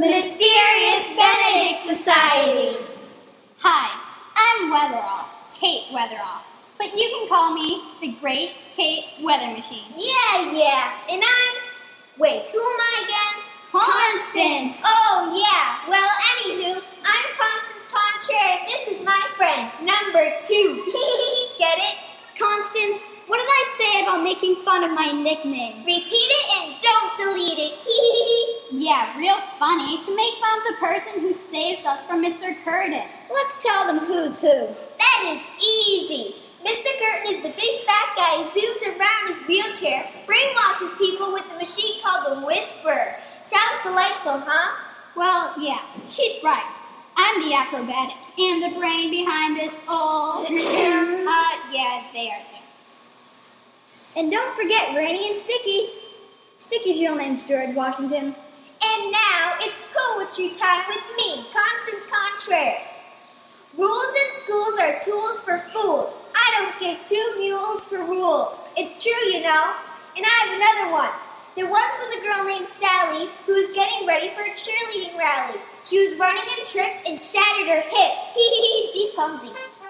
Mysterious Benedict Society. Hi, I'm Weatherall, Kate Weatherall, but you can call me the Great Kate Weather Machine. Yeah, and wait, who am I again? Constance! Oh, yeah, well, anywho, I'm Constance Contraire, and this is my friend, number 2. Get it? Constance, what did I say about making fun of my nickname? Repeat it and don't delete it. Yeah, real funny to make fun of the person who saves us from Mr. Curtin. Let's tell them who's who. That is easy. Mr. Curtin is the big fat guy who zooms around his wheelchair, brainwashes people with the machine called the Whisper. Sounds delightful, huh? Well, yeah, she's right. I'm the acrobatic and the brain behind this all. Yeah, they are too. And don't forget Rainy and Sticky. Sticky's real name's George Washington. And now it's poetry time with me, Constance Contraire. Rules in schools are tools for fools. I don't give 2 mules for rules. It's true, you know. And I have another one. There once was a girl named Sally who was getting ready for a cheerleading rally. She was running and tripped and shattered her hip. She's clumsy.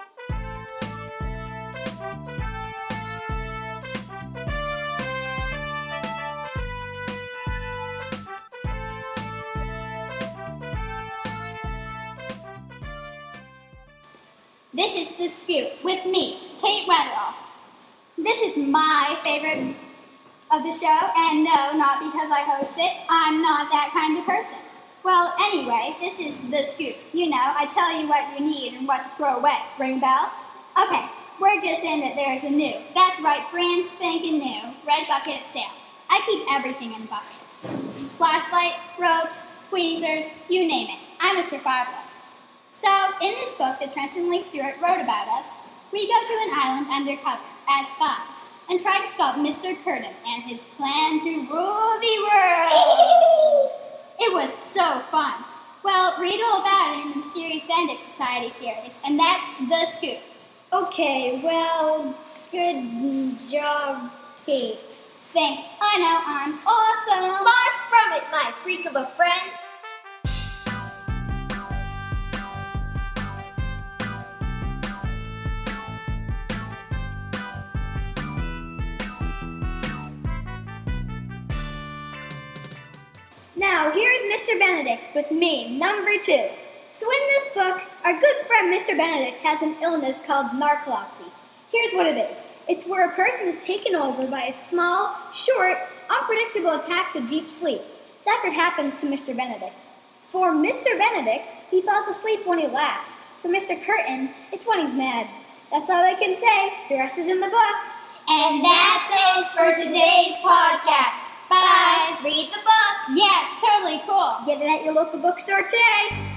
This is The Scoop with me, Kate Weatherall. This is my favorite of the show, and no, not because I host it. I'm not that kind of person. Well, anyway, this is The Scoop. You know, I tell you what you need and what to throw away. Ring bell? Okay, we're just in that there's a new. That's right, brand spanking new. Red bucket at sale. I keep everything in a bucket. Flashlight, ropes, tweezers, you name it. I'm a survivalist. So, in this book that Trenton Lee Stewart wrote about us, we go to an island undercover as spies and try to stop Mr. Curtin and his plan to rule the world. It was so fun. Well, read all about it in the Mysterious Benedict Society series, and that's The Scoop. Okay, well, good job, Kate. Thanks, I know I'm awesome. Far from it, my freak of a friend. Now, here's Mr. Benedict with me, number 2. So in this book, our good friend Mr. Benedict has an illness called narcolepsy. Here's what it is. It's where a person is taken over by a small, short, unpredictable attacks of deep sleep. That's what happens to Mr. Benedict. For Mr. Benedict, he falls asleep when he laughs. For Mr. Curtin, it's when he's mad. That's all I can say. The rest is in the book. And that's it for today's podcast. Bye. Read the book. Yes, totally cool. Get it at your local bookstore today.